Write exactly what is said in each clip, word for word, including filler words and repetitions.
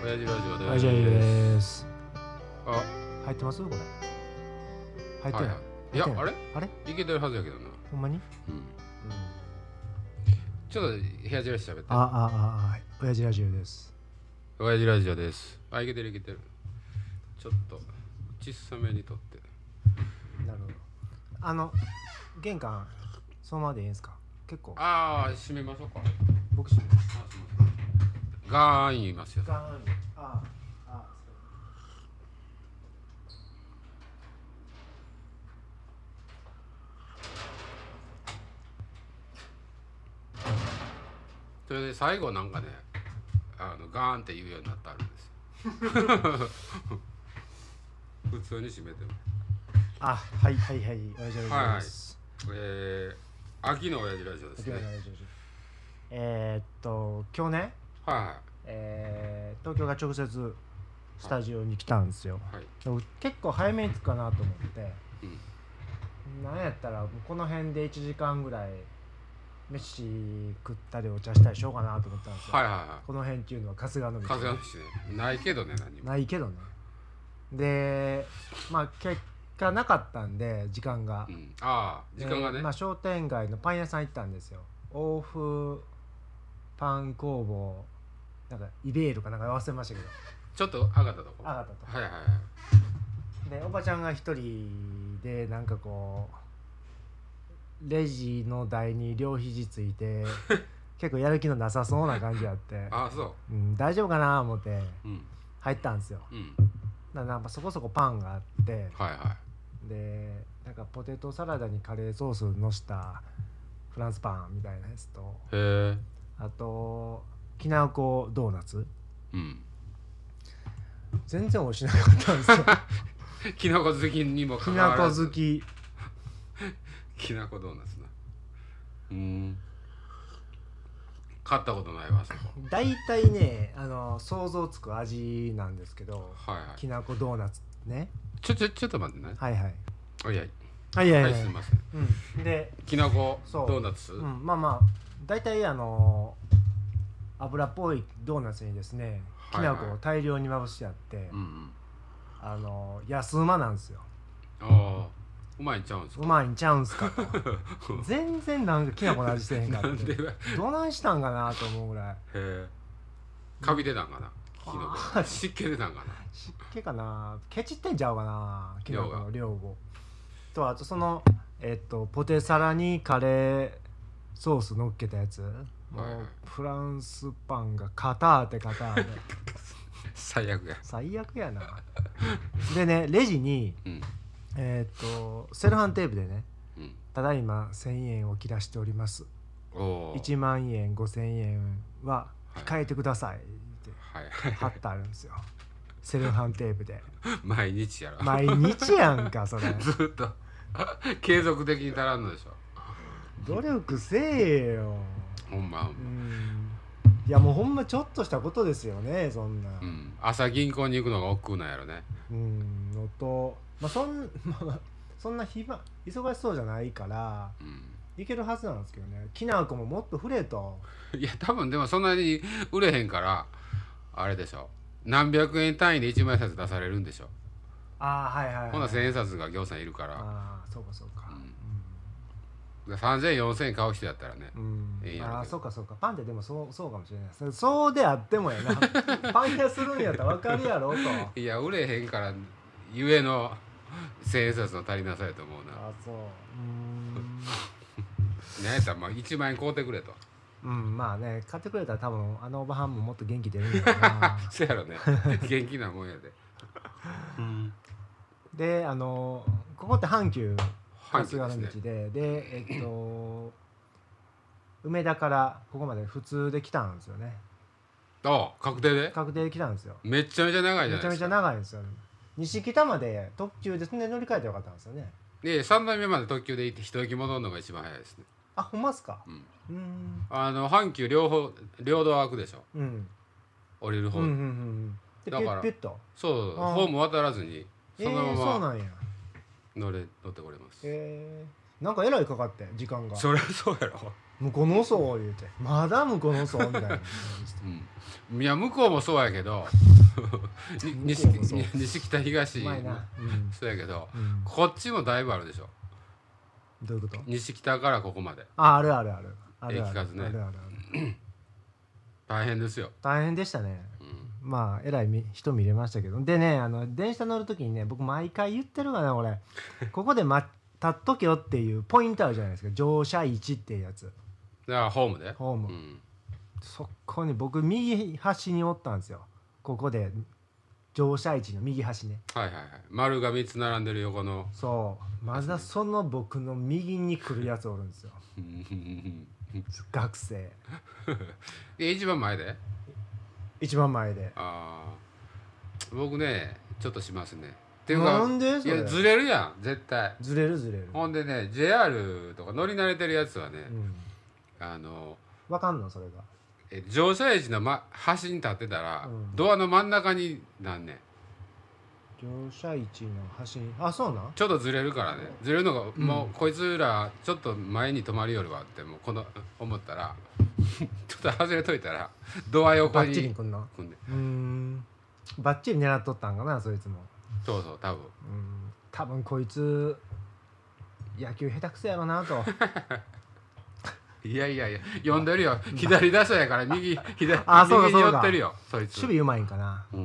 親父ラジオです。 親父ラジオです。 あ、 入ってますこれ。入ってない。 はいはい、いや、あれあれいけてるはずやけどな。 ほんまに、 うん、 うん、 ちょっと部屋中らしゃべって。 ああああ親父ラジオです。 親父ラジオです。あ、いけてるいけてる。ちょっと小さめにとって。 なるほど。あの玄関そのままでいいんですか。結構。 ああ、閉めましょうか。 僕閉めます。 あ、すいません。ガーン言いますよ。 ガーン。ああああそれで最後なんかね、あのガーンって言うようになってあるんですよ。普通に閉めても。 あ、はいはいはい親父ラジオです。 はいはい、えー、秋の親父ラジオですね。 えー、っと今日ね、 はいはい、 えー、東京が直接スタジオに来たんですよ、 はい、 でも結構早めに着くかなと思って、 うん、 なんやったらこの辺でいちじかんぐらい飯食ったりお茶したりしようかなと思ったんですよ。 はいはいはい。 この辺っていうのは春日の道、 春日の道ね、ないけどね、何もないけどね。でまあ結果なかったんで時間が、 うん、ああ時間がね、 まあ、商店街のパン屋さん行ったんですよ。欧風パン工房なんかイベールかなんか忘れましたけど、 ちょっと上がったとこ、 上がったと。 はいはいはい。 でおばちゃんが一人でなんかこうレジの台に両肘ついて結構やる気のなさそうな感じあってああそう、 うん、大丈夫かな思ってうん入ったんですよ、 うん、 だなんかそこそこパンがあって、 はいはでなんかポテトサラダにカレーソースのしたフランスパンみたいなやつと、 い。へえ。 あときなこドーナツ、 うん。 全然美味しなかったんですよ。 きなこ好きにもきかかわなこらず。 好き。 きなこドーナツな。うん。買ったことないわそこ。 大体ねあの想像つく味なんですけど、 はいはい。 きなこドーナツね。 ちょちょちょっと待ってね。 はいはい。 おいやい。 はいはいはい。 はい、すみません。 うん、できなこそうドーナツ。 うん、まあまあ大体あの油っぽいドーナツにですねきなこを大量にまぶしてあって、はいはい、うんうん、あの安うまなんですよ。 ああ、うまいんちゃうんすか。 うまいんちゃうんすかと。全然なんかきなこの味せえへんかって。 なんでどないしたんかなと思うぐらい。へえ。カビ出たんかな。きのこ。湿気出たんかな。 湿気かな。ケチってんちゃうかな。きなこの量を。とあとそのえっとポテサラにカレーソース乗っけたやつ。もう、はいはい、フランスパンがカターテカターテ。 最悪や。 最悪やな。でねレジに、うん、えっとセルハンテープでね、うん、ただいませんえんを切らしております。いちまんえんごせんえんは控えてくださいって貼ってあるんですよ。セルハンテープで。 毎日やろ。 毎日やんかそれ。 ずっと継続的に足らんのでしょ。 努力せえよ。 ほんまほんま。うん、 いやもうほんまちょっとしたことですよねそんな、 うん、朝銀行に行くのが億劫なんやろね。 うんのと、まあ、そんまあそんな暇忙しそうじゃないから、うん、いけるはずなんですけどね。きなこももっと振れと。 いや多分でもそんなに売れへんからあれでしょ。何百円単位でいちまんえん札出されるんでしょ。 ああはいはいはい、はい、 ほなせんえん札がぎょうさんいるから。 ああそうかそうか、 うん、さんぜんよんせんえん買う人やったらね、 うん、 ええんやろ。 ああそうかそうか。パンってでもそうそうかもしれない。そうであってもやな。パン屋するんやったら分かるやろと。 いや売れへんからゆえのせんえん札の足りなさやと思うな。 ああそう。うーん何やったらまあいちまんえん買うてくれと。 うんまあね買ってくれたら多分あのおばはんももっと元気出るんだろうな。 そうやろね。元気なもんやで。 うん、であのここって阪急春日の道 で, で, でえっと梅田からここまで普通で来たんですよね。 ああ確定で確定で来たんですよ。 めちゃめちゃ長いじゃないですか。 めちゃめちゃ長いんですよ。西北まで特急でそんで乗り換えてよかったんですよね。 でさんだいめまで特急で行って一駅戻るのが一番早いですね。 あほんまっすか。 うんうんあの阪急両方両ドア開くでしょ、うん、降りる方、うんうんうん、でだからピュッピュッとそうホーム渡らずにそのまま乗れ乗ってこれます。 えー、なんかえらいかかって時間が。 そりゃそうやろ。 向こうの層言うてまだ向こうの層みたいな、 うん、いや向こうもそうやけど西, 西北東も、うん、そうやけど、うん、こっちもだいぶあるでしょ。 どういうこと？ 西北からここまで。 ああるあるあるあるある駅数ね。あるあるある大変ですよ。 大変でしたね、うん、まあえらい人見れましたけど。でね、あの電車乗るときにね、僕毎回言ってるかな俺ここで待立っとけよっていうポイントあるじゃないですか。乗車位置っていうやつ。だからホームでホーム、うん、そこに僕右端におったんですよ。ここで乗車位置の右端ね。 はいはいはい。丸がみっつ並んでる横の。 そうまだその僕の右に来るやつおるんですよ学生一番前で一番前で。 ああ僕ねちょっとしますね。 っていうかなんでそれいやずれるやん絶対。 ずれるずれる。 ほんでね ジェイアール とか乗り慣れてるやつはね、うん、あのわかんのそれが。 え乗車位置の、ま、端に立ってたら、うん、ドアの真ん中になんねん。 乗車位置の端に。あそうなん。 ちょっとずれるからね。ずれるのが、うん、もうこいつらちょっと前に止まりよるわってもうこの思ったらちょっと外れといたらドア横にバッチリ来んの。来んねん。うーんバッチリ狙っとったんかなそいつも。 そうそう多分。うん多分こいつ野球下手くそやろなといやいやいや呼んでるよ左打者やから右左あそうかそうか右に寄ってるよそいつ。 守備うまいんかな。うん、うん、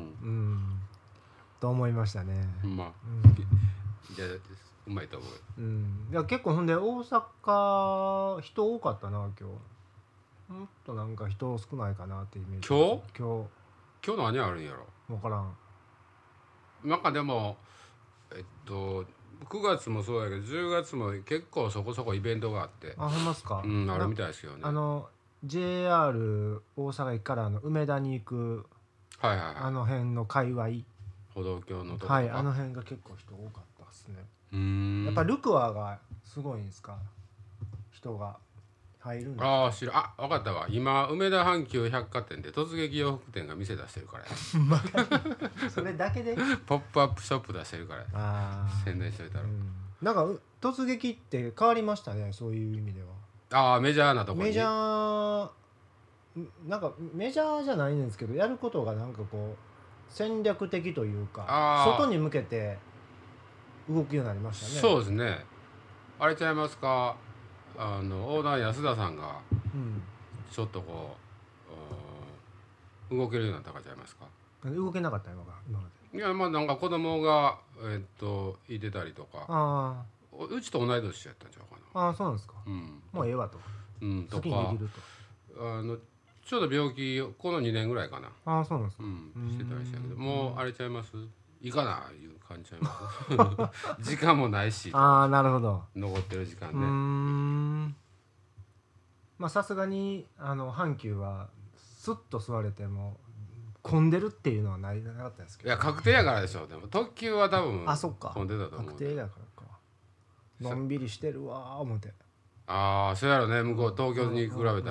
と思いましたね。 まあ、うん、じゃあうまいと思う。 うん、いや結構ほんで大阪人多かったな今日。もっとなんか人少ないかなってイメージ。 今日今日今日何あるんやろ分からん。 なんかでもえっとくがつもそうやけどじゅうがつも結構そこそこイベントがあって。 あほんますか。 うんあるみたいですよね。 あの ジェイアール 大阪駅からあの梅田に行く、 はいはいはい、 あの辺の界隈歩道橋のとこはいあの辺が結構人多かったですね。 うーんやっぱルクアがすごいんですか人が入るんですか。 ああ知らあ分かったわ。今梅田阪急百貨店で突撃洋服店が店出してるからそれだけでポップアップショップ出してるからあ宣伝しといたら、うん、 なんか突撃って変わりましたねそういう意味では。 ああメジャーなところにメジャーなんかメジャーじゃないんですけどやることがなんかこう戦略的というか外に向けて動くようになりましたね。 そうですね。あれちゃいますかあのオーナー安田さんがちょっとこう、うん、動けるようになったかちゃいますか。 動けなかった今が今まで。いやまあなんか子供がえっといてたりとか。あうちと同い年やったんちゃうかな。 ああそうなんですか、うん、もうええわと、 うん、とか好きにできるとあのちょうど病気このにねんぐらいかな。 ああそうなんですか、 うん、してたりしたけどもうあれちゃいますいいかないう感じちゃいます時間もないし。 ああなるほど残ってる時間ね。 うーんまあさすがにあの阪急はスッと座れても混んでるっていうのはないなかったですけど。 いや確定やからでしょ。でも特急は多分あそっか混んでたと思う。 確定だからかのんびりしてるわ思って。 ああそうやろね向こう東京に比べたら、うんうんうん、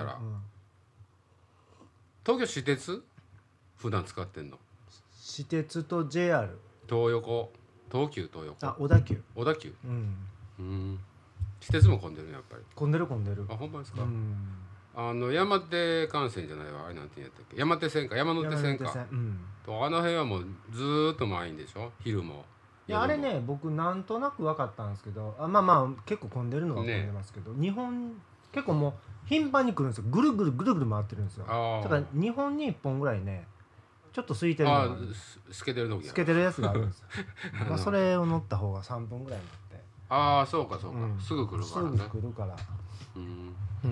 東京私鉄普段使ってんの。 私鉄と ジェイアール東横東急東横あ小田急小田急うんうん私鉄も混んでるねやっぱり。 混んでる混んでる。 あほんまですか。うんあの山手幹線じゃないわあれなんて言うんやったっけ山手線か山手線か山手線、うん、とあの辺はもうずーっと満員でしょ昼も。 いやあれね僕なんとなく分かったんですけどあまあまあ結構混んでるのは混んでますけど、ね、日本結構もう頻繁に来るんですよ。ぐるぐるぐるぐる回ってるんですよ。だからにほんにいっぽんぐらいねちょっと空いてるのがある。 透けてる時透けてるやつがあるんですよまあそれを乗った方がさんぷんぐらい乗ってああそうかそうか、うん、すぐ来るからね。 すぐ来るからうん、 うん、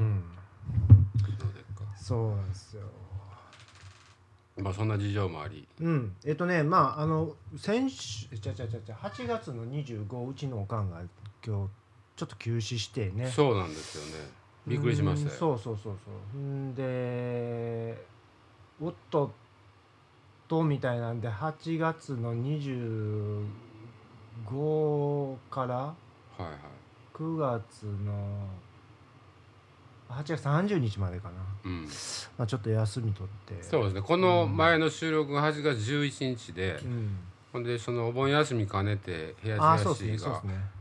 そうなんですよ。 まあそんな事情もありうんえっとねまああの先週ちゃちゃちゃちゃはちがつのにじゅうごうちのおかんが今日ちょっと休止してね。 そうなんですよねびっくりしましたよ。 そうそうそうそうんでおっととみたいなんではちがつのにじゅうごからはいはいくがつのはちがつさんじゅうにちまでかな、うんまあ、ちょっと休み取って。 そうですねこの前の収録がはちがつじゅういちにちで、うん、ほんでそのお盆休み兼ねて部屋中しが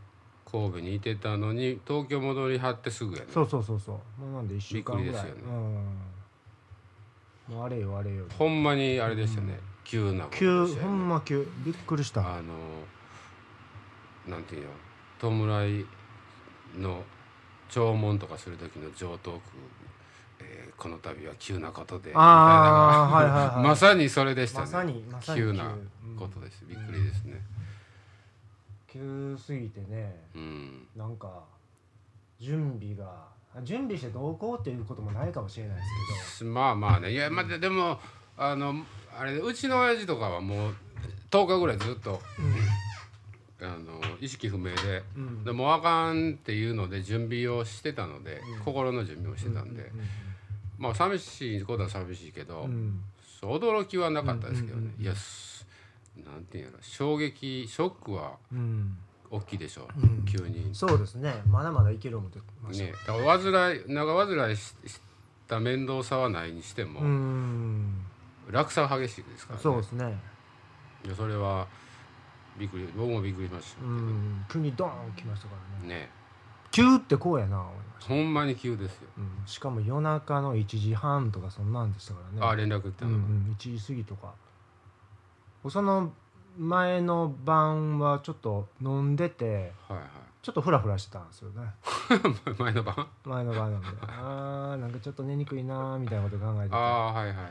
神戸にいてたのに東京戻りはってすぐやね。 そうそうそうそう。もうなんでいっしゅうかんぐらい。びっくりですよね。うん、もうあれよあれよ。 ほんまにあれですよね。うん、急なことでしたよね。 急ほんま急びっくりした。 あのなんていうの弔いの弔問とかする時の上等句、えー、この度は急なことでみたいな、はいはいはい、まさにそれでしたね。まさにまさに急なことです、うん、びっくりですね、 うん、急すぎてね、うん、なんか準備が準備してどうこうっていうこともないかもしれないですけど、 まあまあね、いやまあでもあのあれうちの親父とかはもうとおかぐらいずっと、うん、あの意識不明で、うん、でもうあかんっていうので準備をしてたので、うん、心の準備をしてたんで、うんうんうん、まあ寂しいことは寂しいけど、うん、驚きはなかったですけどね、うんうんうん、いやなんていうの衝撃ショックは大きいでしょ、うん、急に。 そうですね、まだまだいける思ってました、 ね、だから患い長患いした面倒さはないにしても、うん、落差は激しいですからね。 そうですね。 いやそれはびっくり、僕もびっくりしましたけど、うん、 急にドーン来ましたからね。ね、急ってこうやな思いました。 ほんまに急ですよ、 うん、しかも夜中のいちじはんとかそんなんでしたからね。 ああ連絡来たのが、うんうん、 いちじ過ぎとか。その前の晩はちょっと飲んでて、はいはい、ちょっとフラフラしてたんですよね前の晩前の晩なんであーなんかちょっと寝にくいなみたいなこと考えてて、ああはいはいはい 、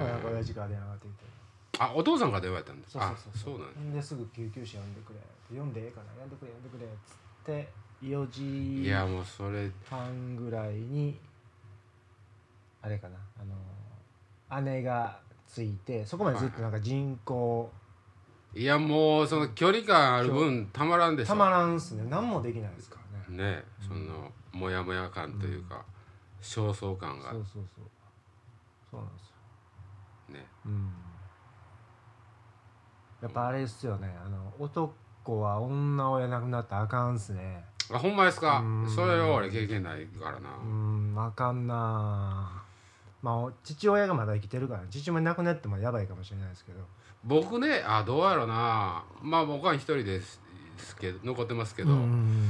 なんか親父から電話が出て、 あお父さんから電話やったんです。 そうそうそうそうなんです。ですぐ救急車呼んでくれ、呼んでええかな、呼んでくれ呼んでくれっつってよじいやもうそれはんぐらいにあれかな、あの姉がついて、そこまでずっとなんか人工、はい、 いやもうその距離感ある分たまらんでしょ。 たまらんっすね。何もできないですからね。 ね、うん、そのモヤモヤ感というか、うん、焦燥感が、 そうそうそうそうなんですよね、うん、やっぱあれですよね、あの男は女親亡くなったらあかんっすね。 あほんまですか。それは俺経験ないからな。 うんあかんな。まあ父親がまだ生きてるから、父親亡くなってもやばいかもしれないですけど、 僕ね、あどうやろうな、まあ僕は一人ですけど残ってますけど、うん、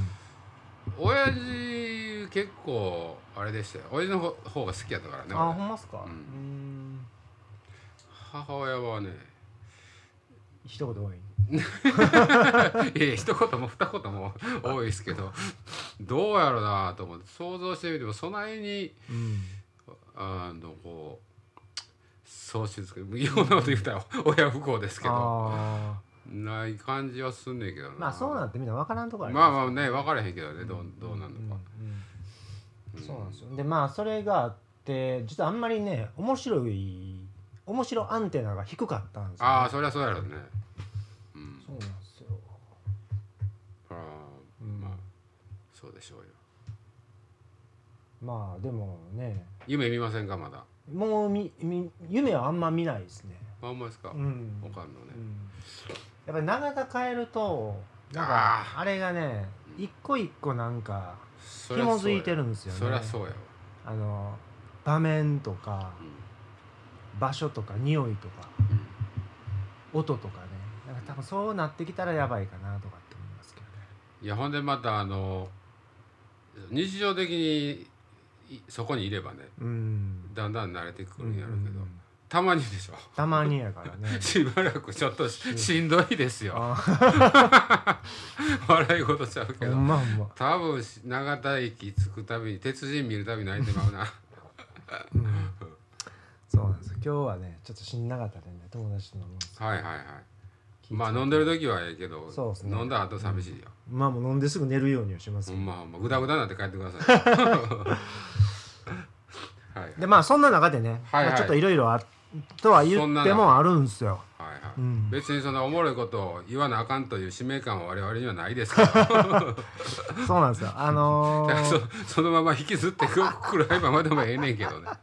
親父結構あれでしたよ。親父の方が好きやったからね。 あほんまっすか、うん、うん母親はね一言多いいや一言も二言も多いですけどどうやろうなと思って想像してみてもそないに、うん、あのこうそうしですけど、いろんなこと言ったら親不幸ですけどない感じはすんねんけどな。 まあそうなんてみんな分からんとこあります、ね、まあまあね分からへんけどね、どうどうなんのか、 うんうん、そうなんですよ。でまあそれがあって実はあんまりね面白い面白アンテナが低かったんですよ、ね、 ああそりゃそうやろうね、 うん、そうなんですよ。 ああ、うん、まあそうでしょうよ。 まあでもね夢見ませんかまだ。 もうみみ夢はあんま見ないですね。 あんまですか、うん、おかんのね、うん、 やっぱり長田変えるとなんかあれがね一個一個なんか紐づいてるんですよね。 そりゃそうやわ。 あの場面とか、うん、場所とか匂いとか、うん、音とかね、なんか多分そうなってきたらやばいかなとかって思いますけどね。 いやほんでまたあの日常的にそこにいればね、うん、だんだん慣れてくるんやろうけど、うんうんうん、たまにでしょ。 たまにやからねしばらくちょっと し, しんどいですよ笑い事ちゃうけど、ほんまほんま多分長田駅着くたびに鉄人見るたびに泣いてまうな、 うん、そうなんですよ。今日はねちょっとしんなかったでね友達と飲むんですけど、 はいはいはい、まあ飲んでる時はええけど、そうですね、飲んだ後寂しいよ、 うん、まあもう飲んですぐ寝るようにはしますけど、 ほんまほんまグダグダになって帰ってくださいはい、でまあそんな中でね、はいはい、まあ、ちょっといろいろあとは言ってもあるんですよ。 はいはい、うん、別にそのおもろいことを言わなあかんという使命感は我々にはないですからそうなんですよ。あのー、 そ, そのまま引きずってくらいままでもええねんけどね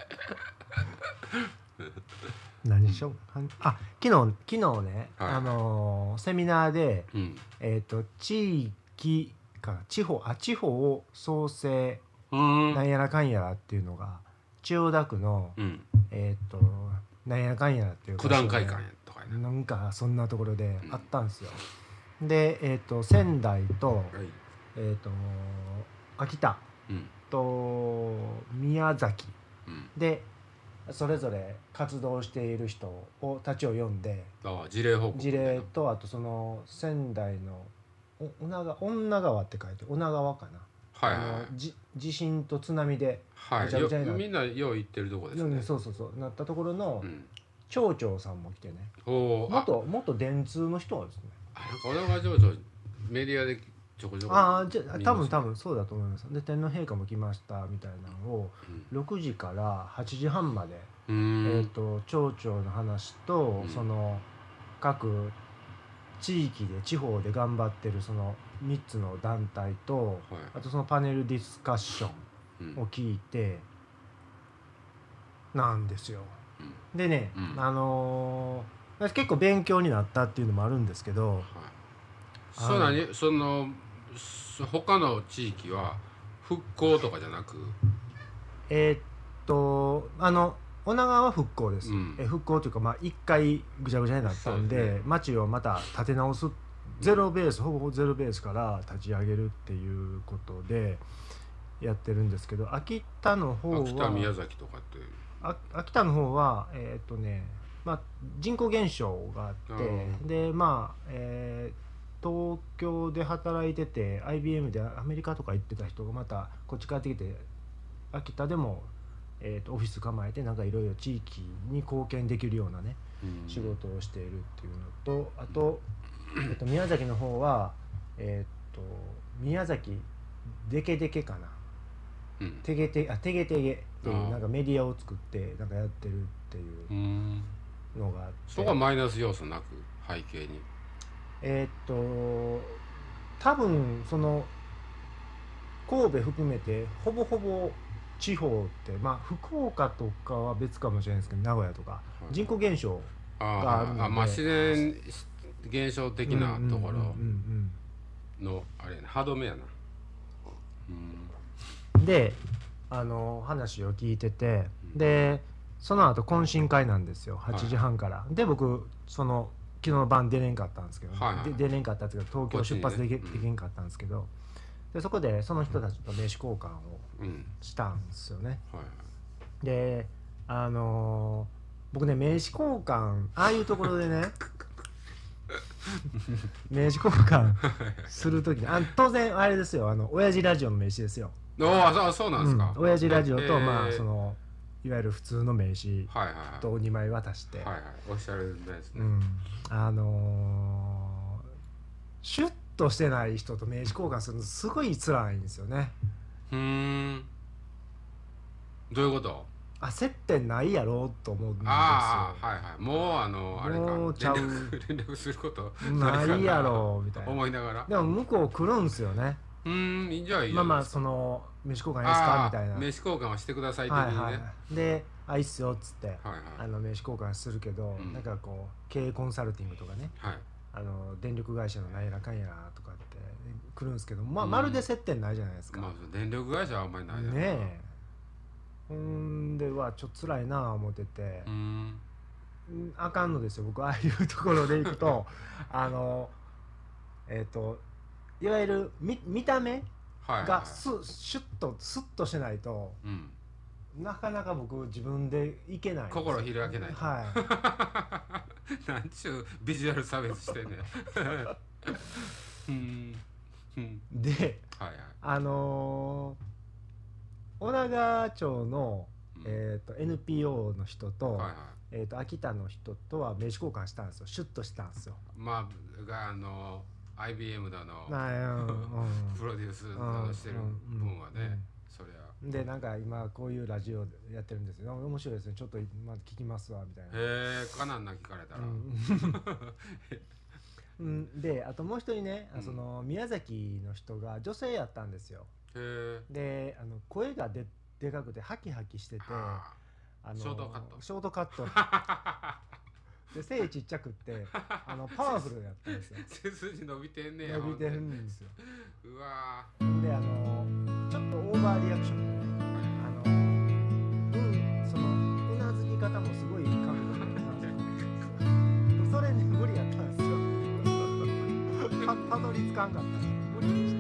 何しようあ昨日昨日ね、はい、あのー、セミナーで、うん、えっ、ー、と地域か地方あ地方創生なんやらかんやらっていうのが千代田区の、うん、えっ、ー、となんやかんやっていう九段会館とかね、 なんかそんなところであったんですよ、 で、えー、と仙台と、 はいえー、と秋田うんと宮崎うんでそれぞれ活動している人をたちを呼んで、 ああ事例報告事例とあとその仙台のお女川女川って書いて女川かな、 はいはいはいあのじ地震と津波ではいぐちゃぐちゃになっよみんなよう行ってるとこですねうんそうそうそうなったところのうん町長さんも来てね、 おーあ元元電通の人はですね、 あなんか小田川町長メディアでちょこちょこああじゃあ多分見ます多分そうだと思います。で天皇陛下も来ましたみたいなのをろくじからはちじはんまで、 うんうーんえー、と町長の話と、 うんその各地域で地方で頑張ってるそのみっつの団体と、 はいあとそのパネルディスカッショうんンを聞いてなんですよ。 うんでね、 うんあのー私結構勉強になったっていうのもあるんですけど、 はいそうなにそのそ他の地域は復興とかじゃなくえーっとあの女川は復興です、 うんえ復興というかまあ一回ぐちゃぐちゃになったんで、 そうですね町をまた立て直すゼロベース、ほぼほぼゼロベースから立ち上げるっていうことでやってるんですけど、秋田の方は秋田宮崎とかってあ秋田の方はえーっとね、まあ、人口減少があって、 うんでまあ、えー東京で働いてて アイビーエム でアメリカとか行ってた人がまたこっち帰ってきて秋田でも、えーとオフィス構えてなんかいろいろ地域に貢献できるようなねうん仕事をしているっていうのと、あと、えっと宮崎の方はえっと宮崎デケデケかなうんテゲテあテゲテゲっていああうなんかメディアを作ってなんかやってるっていううんのがあって、 そこはマイナス要素なく背景にえーっと多分その神戸含めてほぼほぼ地方ってまあ福岡とかは別かもしれないですけど名古屋とかはい人口減少あがあるのであまあ自然現象的なところうんうんうんのあれやな歯止めやなうんうんであの話を聞いてて、でその後懇親会なんですよはちじはんから、はい、で僕その昨日の晩出れんかったんですけど、ねはいはい、 で出れんかったんですけど東京出発でき,、 ねうん、 できんかったんですけど、でそこでその人たちと名刺交換をしたんですよね、 うんはいはい、 であのー、僕ね名刺交換ああいうところでね名刺交換するときにあ当然あれですよあの親父ラジオの名刺ですよ。 おあそうなんですか、 うん、親父ラジオと、 えー、 まあそのいわゆる普通の名刺とにまい渡して、 はいはい、おっしゃるんですね、 うん、あのー、シュッとしてない人と名刺交換するのすごい辛いんですよね。 うーんどういうこと？ あ接点ないやろうと思うんですよ。 ああはいはいもうあのあれかもうちゃう連絡連絡することないやろうみたいな思いながらでも向こう来るんですよね。 うーんいいんじゃないいいまあまあその名刺交換いいですかみたいな名刺交換をしてください的にね、 はいはい、であいいっすよっつって、 はいはい、 あの名刺交換するけど、うん、なんかこう経営コンサルティングとかね、はい、あの電力会社のなんやらかんやらとかって来るんですけど、まあ、まるで接点ないじゃないですか、 うんまあ、電力会社はあんまりないやろねえほんではちょっと辛いな思ってて、うんあかんのですよ僕ああいうところで行くとあのえっ、ー、といわゆる 見, 見た目がス、はいはい、シュッとスッとしてないと、うん、なかなか僕自分でいけない心開けないはいなんちゅうビジュアル差別してんねんで、はいはい、あのー、女川町の、うんえー、と エヌピーオー の人と、はいはいえー、と秋田の人とは名刺交換したんですよ。シュッとしたんですよ。 まあがあのアイビーエム だの、 うんうん、 プロデュースなどしてる分はね、うんうん、そりゃでなんか今こういうラジオやってるんですよ面白いですねちょっとま聞きますわみたいな。 へえカナンな聞かれたら、 うん、であともう一人ね、うん、その宮崎の人が女性やったんですよ。へであの声が で, でかくてハキハキしててあのショートカットショートカットで背ちっちゃくってあのパワフルやったんですよ。 背筋伸びてんねや伸びてるんですよ。 うわであのちょっとオーバーリアクションでね、あのうんそのうなずき方もすごい角度でそれね無理やったんですよ。かっかんかった無理でした。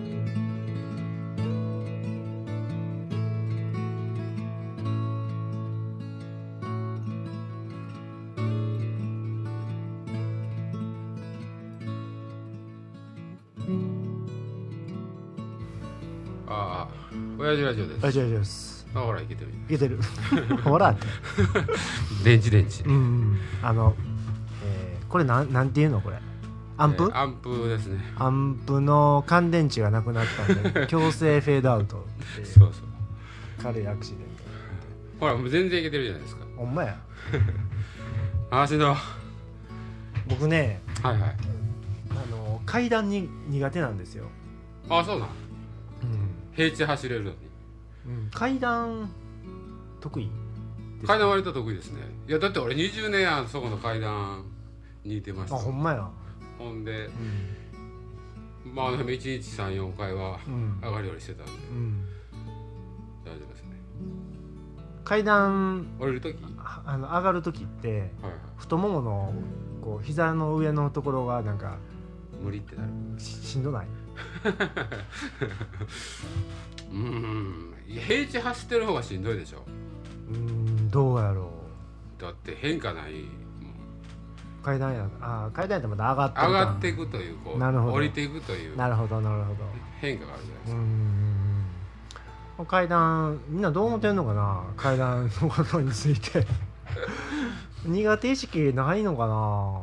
ああ、親父ラジオです。 親父ラジオです。 あ、ほらいけてる。 いけてる。ほらって。 電池電池。 うん、あの、えー、これなんなんていうのこれ。アンプ？ えー、アンプですね。 アンプの乾電池がなくなったんで強制フェードアウトっていう。 そうそう。 軽いアクシデント。ほらもう全然いけてるじゃないですか。 ほんまや。 あ、しんど。 僕ね、 はいはい。 あの階段に苦手なんですよ。 あ、そうなん。 うん。 平地走れるのに。 うん、階段得意？ 階段割と得意ですね。いやだって俺にじゅうねんあそこの階段にいてました。 あ、ほんまや。 ほんで、 うん、 まああのいちにちさん、よんかいは上がり下りしてたんで、うん、大丈夫ですね。 階段降りるとき、 あの上がるときって、はいはい、太もものこう膝の上のところがなんか無理ってなる。 し, しんどない？ うん、平地走ってる方がしんどいでしょ。 うーん、どうやろう。だって変化ない。 階段や、あ、階段やってまた上がって上がっていくという、こう降りていくという、 なるほどなるほど、 変化があるじゃないですか。 うーん、階段みんなどう思ってんのかな、階段のことについて。苦手意識ないのかな。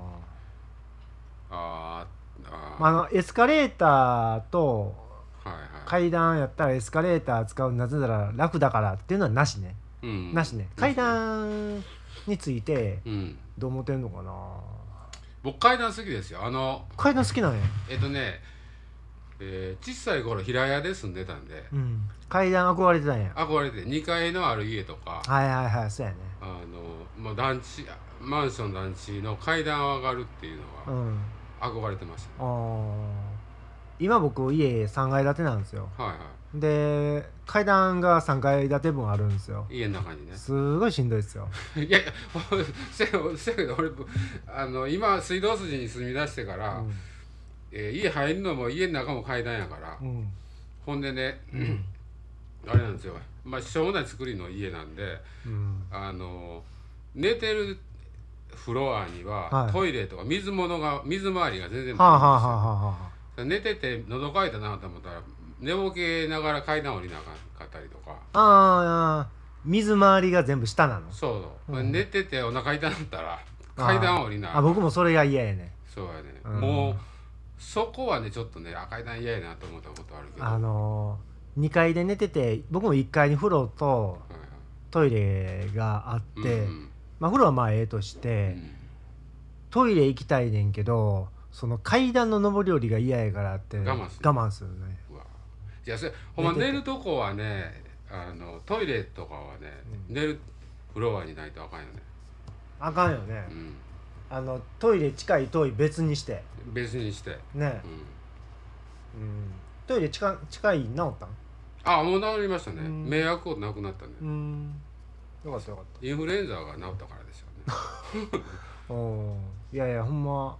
ああ、あのエスカレーターと階段やったらエスカレーター使う、なぜなら楽だからっていうのはなしね、うん、なしね。階段についてどう思ってんのかな、うん、 僕階段好きですよ。あの階段好きなんや。 えっとね、えー、小さい頃平屋で住んでたんで、うん、 階段憧れてたんや。 憧れてにかいのある家とか、 はいはいはい、そうやね。 あの、まあ、団地マンション団地の階段を上がるっていうのは、うん、憧れてました、ね。あ、 今僕家さんがい建てなんですよ。はいはい。で階段がさんがい建て分あるんですよ、 家の中にね。 すごいしんどいですよ。 いやいや、せやけど俺あの今水道筋に住み出してから、うん、えー、家入るのも家の中も階段やから、うん、ほんでね、うん、あれなんですよ、まあしょうもない作りの家なんで、うん、あの寝てるフロアには、はい、トイレとか水物が水回りが全然ないんですよ。はあはあはあはあ、寝てて喉乾いたなと思ったら寝ぼけながら階段降りなかったりとか。 ああ、水回りが全部下なの。 そうそう、うん、寝ててお腹痛なったら階段降りな。 ああ、僕もそれが嫌やね。 そうやね、うん、もうそこはねちょっとね階段嫌やなと思ったことあるけど、 あのー、にかいで寝てて、僕もいっかいに風呂とトイレがあって、うんうん、まあ風呂はまあええとして、うん、トイレ行きたいねんけどその階段の上り下りが嫌やからって我慢する我慢するね。 うわ、いやそれほんま寝るとこはね、あのトイレとかはね、うん、寝るフロアにないとあかんよね。 あかんよね、うん、あのトイレ近い遠い別にして別にしてね、うんうん、 トイレ近近い治ったん？ あ、もう治りましたね、うん、迷惑ことなくなったね、 うん、よかったよかった。 インフルエンザが治ったからですよね。 お、いやいやほんま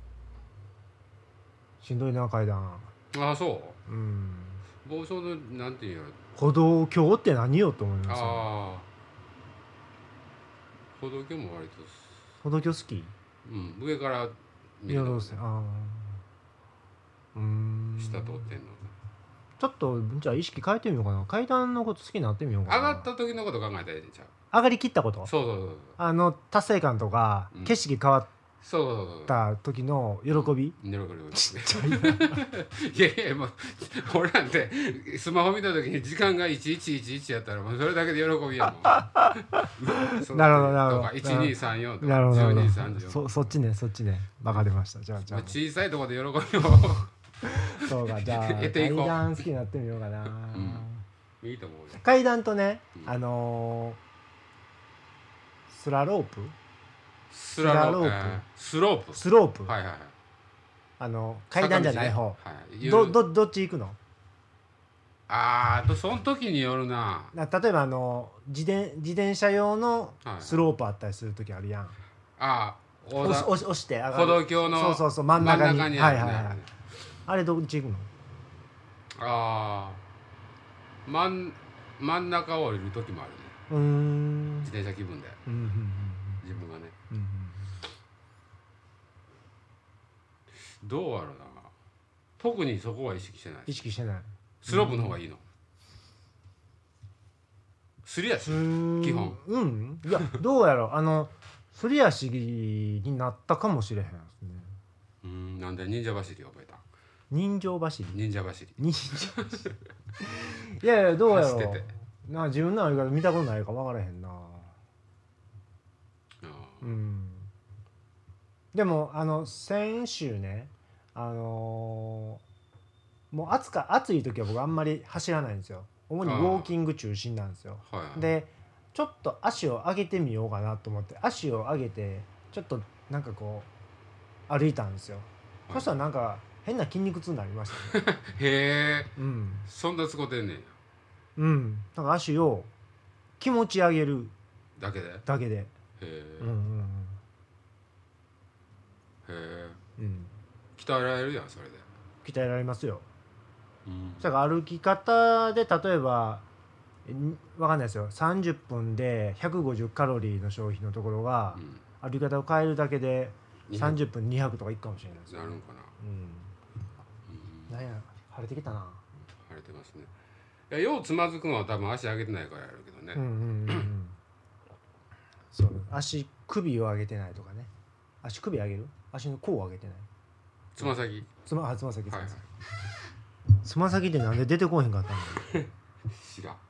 しんどいな階段。 ああ、そう、うん、暴走のなんていうの歩道橋って何よと思いますよ。 ああ、歩道橋も割と歩道橋好き？ うん、上から見るの、ね、ああ、うん、下通ってんの。 ちょっとじゃあ意識変えてみようかな。階段のこと好きになってみようかな。 上がった時のこと考えたらいいんちゃう？ 上がりきったこと。 そうそうそうそう、あの達成感とか、うん、景色変わった時の喜び、 うん、喜びちっちゃいな。いやいやもう俺なんてスマホ見た時に時間がいちいちいちいちやったらもうそれだけで喜びやもん。 なるほどなるほど。 いちにさんよんとかじゅうにさんじゅうよん、 そ, そっちねそっちね、分かりました。じゃあじゃあ小さいところで喜びをそうか、じゃあ階段好きになってみようかな、 うん、いいと思うよ。 階段とね、うん、あのー、スラロープスラロープ、えー、スロープスロープ、 はいはいはい、 あの階段じゃない方、はい、ど, ど, どっち行くの？ ああ、その時によるな。 例えばあの 自, 転自転車用のスロープあったりする時あるやん、はい、 ああ、 押, 押, 押して上がる歩道橋のそうそうそう真ん中に、真ん中にあるね、はいはいはい、 あれどっち行くの？ ああ真ん真ん中を降りる時もあるね。 うーん自転車気分で、 うんうんうん自分がね、 うんうんどうやろうな。特にそこは意識してない。 意識してない。 スロープの方がいいの？すり足基本。 うんいやどうやろうあのすり足になったかもしれへんですね。 うん、なんで忍者走り覚えた？ 人情走り忍者走り。 忍者走りいやいやどうやろ走っててうな。自分の歩き方見たことないか分からへんな。うんでもあの先週ねあのー、もう暑か暑い時は僕あんまり走らないんですよ。主にウォーキング中心なんですよ。 はいはい、 でちょっと足を上げてみようかなと思って足を上げてちょっとなんかこう歩いたんですよ、はい、そしたらなんか変な筋肉痛になりましたねへえ、 うん、 そんな使ってんねんや。 うんなんか足を気持ち上げるだけでだけでへえ、 うんうんうん、 へえ、 うん、 鍛えられるやんそれで。 鍛えられますよ、 うん、 だから歩き方で例えばわかんないですよさんじゅっぷんでひゃくごじゅうカロリーの消費のところが、うん、歩き方を変えるだけでさんじゅっぷんにひゃくとかいくかもしれないですよ、ね、 なるんかな。 うん、なんや晴れてきたな。 晴れてますね。いやようつまずくのは多分足上げてないからやるけどね。 うんうんうんうん、そう足首を上げてないとかね。足首上げる？足の甲を上げてない。 つま先。 つまあつま先つま先。 はいはい、 つま先ってなんで出てこへんかったの？ 知らん。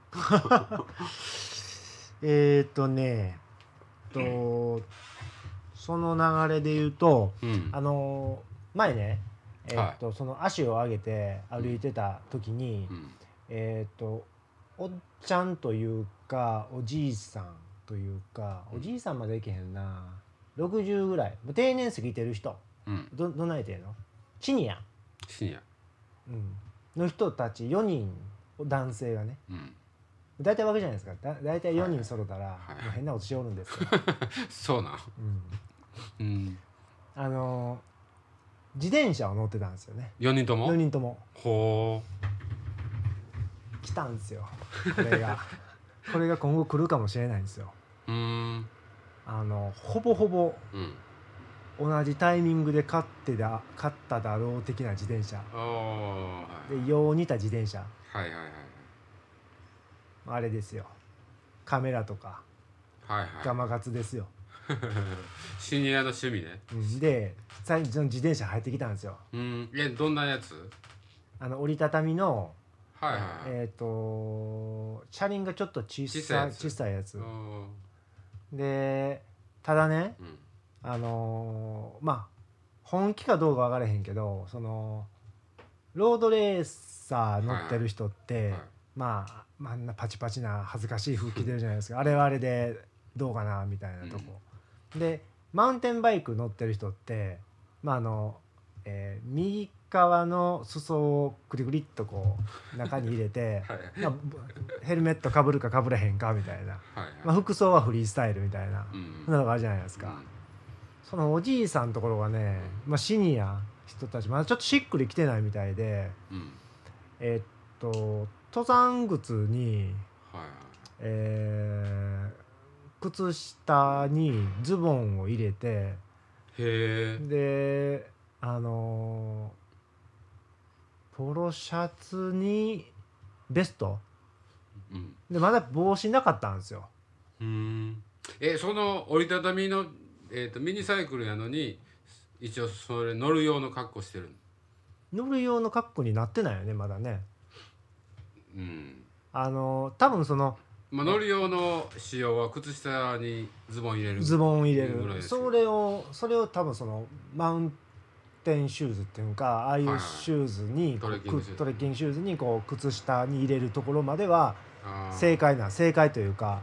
えっとねとその流れで言うと、うん、あの前ねえー、っと、はい、その足を上げて歩いてた時に、うん、えー、っとおっちゃんというかおじいさんというかおじいさんまでいけへんなろくじゅうぐらい定年過ぎてる人、うん、ど, どないてんのシニアシニア、 うん、の人たちよにん男性がね、うん、大体わけじゃないですか。だ大体よにん揃ったら、はい、もう変なことしおるんですよそうなん、うんうん、 あの自転車を乗ってたんですよね。 よにんともよにんともほう来たんですよこれがこれが今後来るかもしれないんですよ。うーんあのほぼほぼ、うん、同じタイミングで買ってだ買っただろう的な自転車、はい、でよう似た自転車、 はいはいはい、 あれですよカメラとか、はいはい、ガマガツですよシニアの趣味ね、 うん、で最初の自転車入ってきたんですよ。 うんえどんなやつ？ あの折りたたみの、 はいはい、 えっ、ー、と車輪がちょっと小さい小さいやつで、ただね、うん、あのー、まあ本気かどうか分からへんけどそのロードレーサー乗ってる人って、はいはいはい、まああんなパチパチな恥ずかしい風着てるじゃないですかあれはあれでどうかなみたいなとこ、うん、でマウンテンバイク乗ってる人ってまああの、えー、右側の裾をクリクリっとこう中に入れて、はいまあ、ヘルメットかぶるかかぶれへんかみたいな、はいはいまあ、服装はフリースタイルみたいな、うん、そんなのがあるじゃないですか、うん、そのおじいさんのところがね、まあ、シニア人たちまだちょっとしっくりきてないみたいで、うん、えー、っと登山靴に、はいえー、靴下にズボンを入れてへであのー、ポロシャツにベスト、うん、でまだ帽子なかったんですよ。 うんえその折りたたみの、えー、とミニサイクルやのに一応それ乗る用の格好してる乗る用の格好になってないよねまだね。うんあの多分その、 まあ、乗る用の仕様は靴下にズボン入れるズボン入れるそれをそれを多分そのマウンテンシューズっていうかああいうシューズに、はいはい、トレッキングシューズ、トレッキングシューズにこう靴下に入れるところまでは正解な正解というか、はい、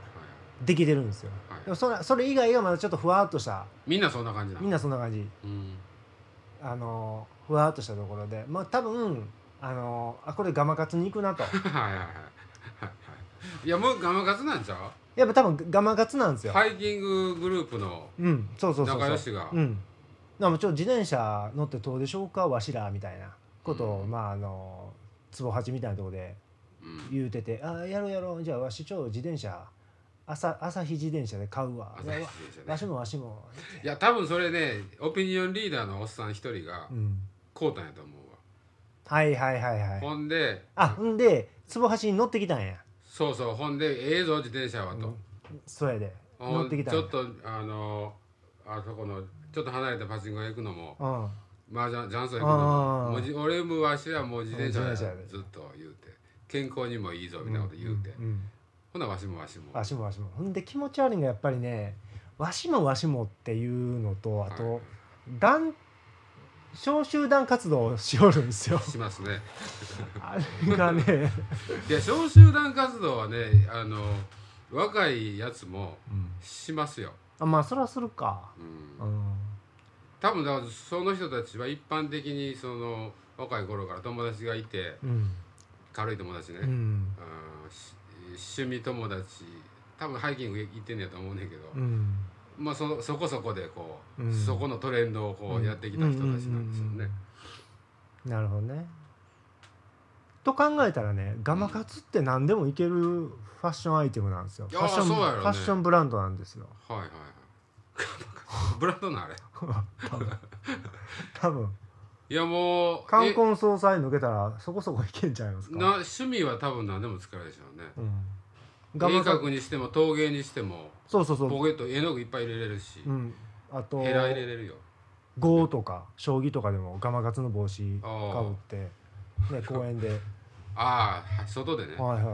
できてるんですよ、はい、でもそれ、それ以外がまだちょっとふわっとしたみんなそんな感じなのみんなそんな感じ、うん、あのふわっとしたところでまあ多分あのあこれガマカツに行くなとはいはいはいいやもうガマガツなんちゃう？ やっぱ多分ガマガツなんですよ。 ハイキンググループの仲良しが、 うん、でもちょっと自転車乗ってどうでしょうかわしらみたいなことを、うん、まああの坪八みたいなところで言うてて、うん、あやろうやろうじゃあわしちょ自転車朝朝日自転車で買うわ、ね、わしもわしもいや多分それねオピニオンリーダーのおっさん一人が買うたんやと思うわ、 うん、はいはいはいはいほんであんで坪八に乗ってきたんやそうそうほんでええぞ自転車はと、うん、 そうやで乗ってきたんやちょっとあのあそこのちょっと離れたパチンコ屋行くのも、うん、マージャンジャンソー行くのももう俺もわしはもう自転車でずっと言うて健康にもいいぞみたいなこと言うて、うんうんうん、ほなわしもわしもわしもわしもほんで気持ち悪いのがやっぱりねわしもわしもっていうのとあと、はい、団小集団活動をしよるんですよしますねあれがねいや小集団活動はねあの若いやつもしますよ、 うん、あまあそれはするか、 うんうん、多分だからその人たちは一般的にその若い頃から友達がいて、うん、軽い友達ね、うん、趣味友達多分ハイキング行ってんねやと思うねんけど、うん、まあ そ, そこそこでこう、うん、そこのトレンドをこうやってきた人たちなんですよね。 なるほどね。と考えたらねガマ活って何でもいけるファッションアイテムなんですよ。ファッション、ね、ファッションブランドなんですよ。 はいはいはいブランドなあれ多分多分いやもう冠婚葬祭抜けたらそこそこいけんちゃいますか。 な趣味は多分何でも使えるでしょうね、うん、絵描くにしても陶芸にしてもそうそうそうポケット絵の具いっぱい入れれるし、うん、あとヘラ入れれるよ。 碁とか将棋とかでもガマ活の帽子かぶって、ね、公園でああ外でねはいはいはい、はい、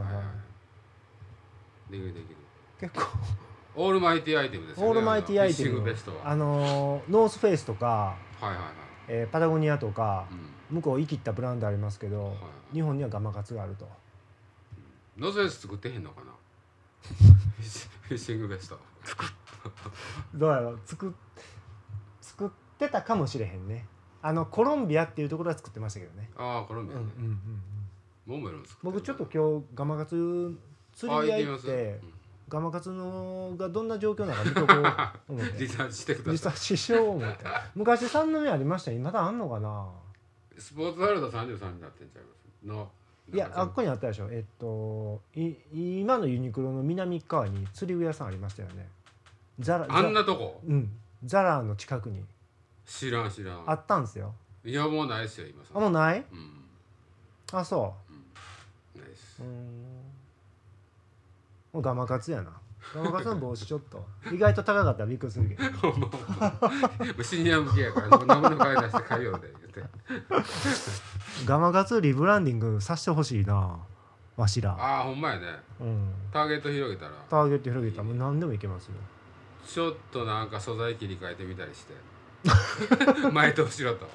できるできる結構オールマイティアイテムですよね。 オールマイティアイテムあのノースフェイスとか、はいはいはいえー、パタゴニアとか、うん、向こう生きったブランドありますけど、はいはい、日本にはガマ活があると。 ノースフェイス作ってへんのかなフィッシングベストどうやろう作作ってたかもしれへんね。あのコロンビアっていうところは作ってましたけどね。 ああコロンビアね、うんうんうん、モンベルも作ってる。 僕ちょっと今日ガマ活釣り屋行ってガマ活のがどんな状況なのか見とこう思ってリサーチしてください。 リサーチしよう思って昔三宮ありましたね。まだあんのかな。 スポーツワールドさんじゅうさんになってんちゃいますの。 いやあっこにあったでしょ。えっとい今のユニクロの南側に釣り具屋さんありましたよね。ザラあんなとこうんザラの近くに知らん知らんあったんですよ。 いやもうないですよ今。 あもうない、うん、あそう、 うん、ないです。 うんもうガマ活やな。ガマ活の帽子ちょっと意外と高かったらびっくりするけどシニア向けやから飲むの買い出して買いようで言ってガマ活リブランディングさせてほしいなわしら。 ああほんまやね、うん、ターゲット広げたらターゲット広げたらもう何でもいけますよ。 ちょっとなんか素材切り替えてみたりして前と後ろと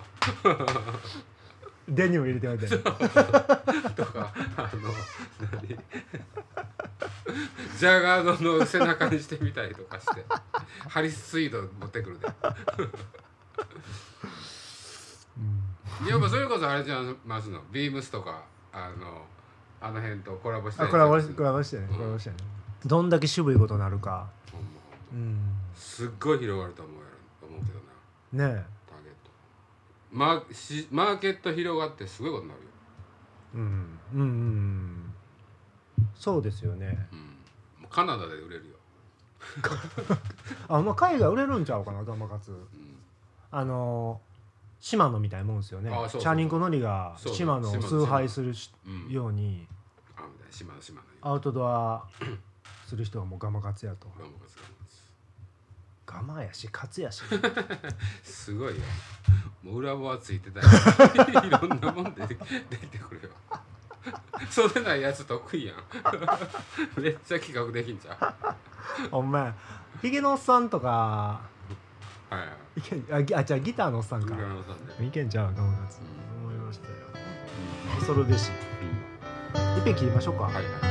デニム入れてみたいなとかあの何ジャガードの背中にしてみたりとかしてハリスツイード持ってくるでうん、いやそれこそあれじゃいますのビームスとかあのあの辺とコラボしてコラボしてコラボしてね、うん、コラボしてね。どんだけ渋いことなるか、 うん、すっごい広がると思うやろ思うけどな。 ねえターゲットマー、しマーケット広がってすごいことになるよ。 うんうんうんそうですよね、 うん、カナダで売れるよあまあ海外売れるんちゃうかなガマ活、うん、あのシマノみたいなもんですよね。チャーリンコノリがシマノを崇拝するようにアウトドアする人はもうガマ活やと。ガマ活ガマやし活やしすごいよ。もう裏棒はついてたりいろんなもんで出てくるよそうでないやつ得意やんめっちゃ企画できんじゃんお前ヒゲのおっさんとかはいはい、いけんああじゃあギターのおっさんかいけんちゃうガマ活、うん、思いましたよ、うん、恐るべし、うん、いっぺん切りましょうか。 はいはい